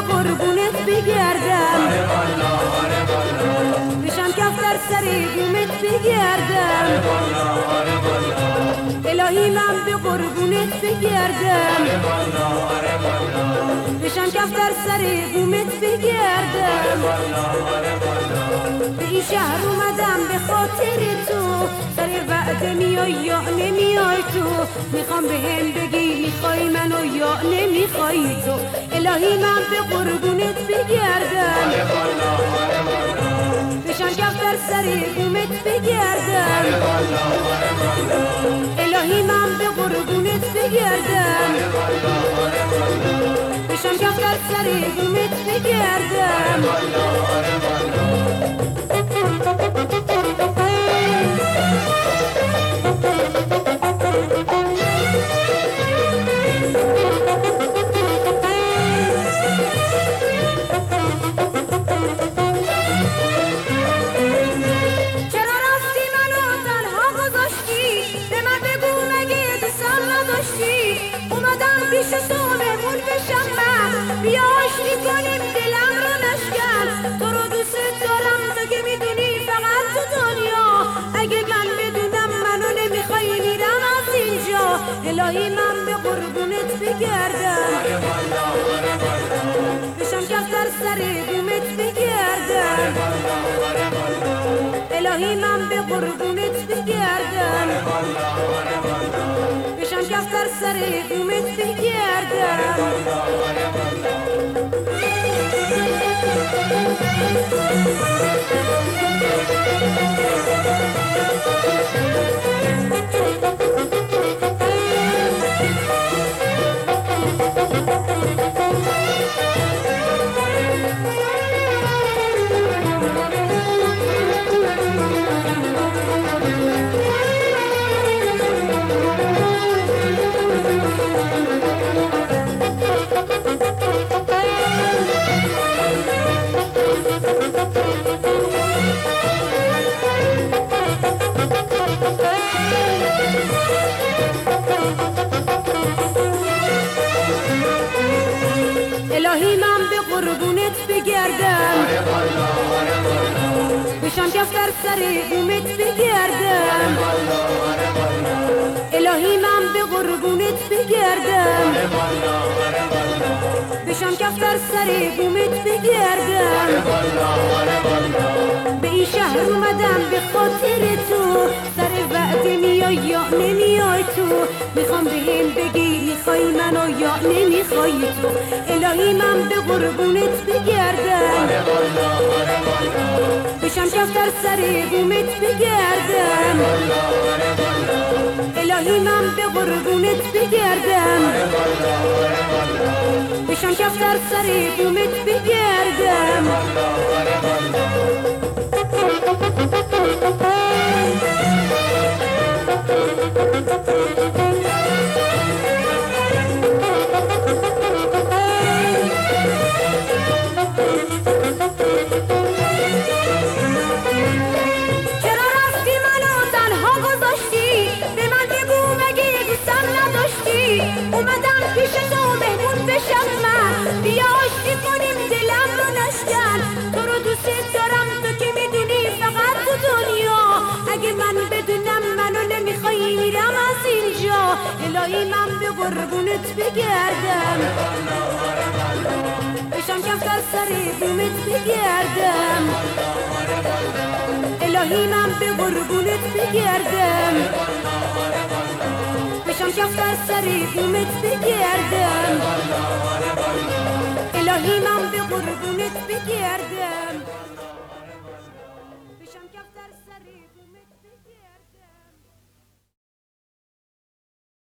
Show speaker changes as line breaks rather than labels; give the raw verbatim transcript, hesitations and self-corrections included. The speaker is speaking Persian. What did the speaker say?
قربونت بگردم، بشم کفتر سر بومت بگردم. الهی من به قربونت بگردم، بشم کفتر سر بومت بگردم. به این شهر اومدم به خاطر تو، سر وعده میای یا نمیای تو. میخوام به هم بگی میخوای منو یا نمیخوای تو. الهی من به قربونت بگردم، بشم کفتر سر بومت بگردم. الهی من به قربونت بگردم، بشم کفتر سر بومت بگردم. پیش تو مهمون بشم من، بیا آشتی کنیم دلم رو نشکن. تو رو دوست دارم تو که میدونی فقط تو دنیا. اگه من بدونم منو نمیخوای میرم از اینجا. الهی من به قربونت بگردم، بشم کفتر سر بومت بگردم. الهی من به قربونت بگردم، بشم کفتر سر بومت بگردم. الهی من به قربونت بگردم، بشم کفتر سر بومت بگردم. الهی من به قربونت بگردم، بشم کفتر سر بومت بگردم. به این شهر اومدم به خاطر تو، سر وعده میای یا نمیای تو. میخوام به هم بگی میخوای منو یا نمیخوای تو. الهی من به قربونت بگردم، بشم کفتر سر بومت بگردم. الهی من به قربونت بگردم، بشم کفتر سر بومت بگردم. اومدم پیش تو مهمون بشم من، بیا آشتی کنیم دلم رو نشکن. تو رو دوست دارم تو که میدونی فقط تو دنیا. اگه من بدونم منو نمیخوای میرم از اینجا. الهی من به قربونت بگردم، بشم کفتر سر بومت بگردم. الهی من به قربونت بگردم، بشم کفتر سر بومت بگردم. الهی من به قربونت بگردم، بشم کفتر سر بومت